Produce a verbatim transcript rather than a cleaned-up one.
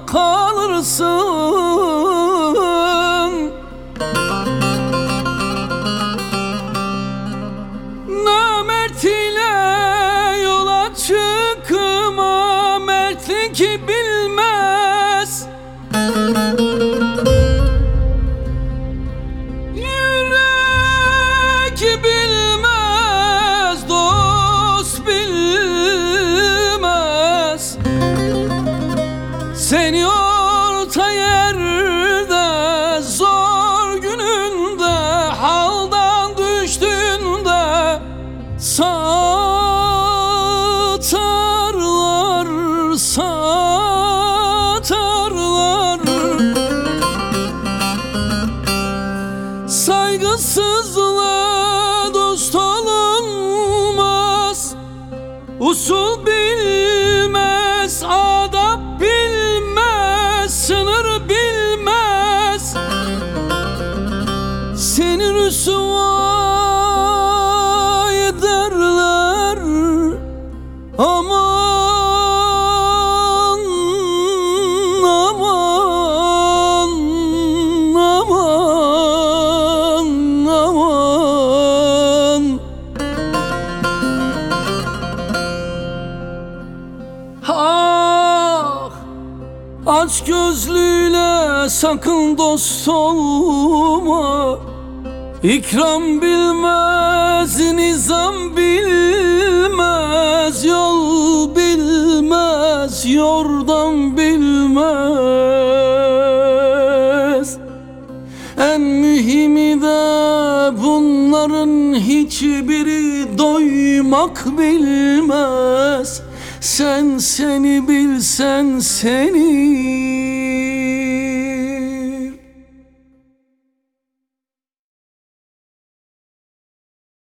kalırsın. Namert ile yola çıkma, mertlik bilmez. Yürek bilmez, dost bilmez. Seni orta yerde, zor gününde, haldan düştüğünde satarlar, satarlar. Saygısızla dost olunmaz, usul bilmez, adap bilmez, sınır bilmez. Seni rüsva ederler, aman aman aman aman. Ah, aç gözlüyle sakın dost olma. İkram bilmez, nizam bilmez, yol bilmez, yordam bilmez. En mühimi de bunların hiçbiri doymak bilmez. Sen seni bilsen seni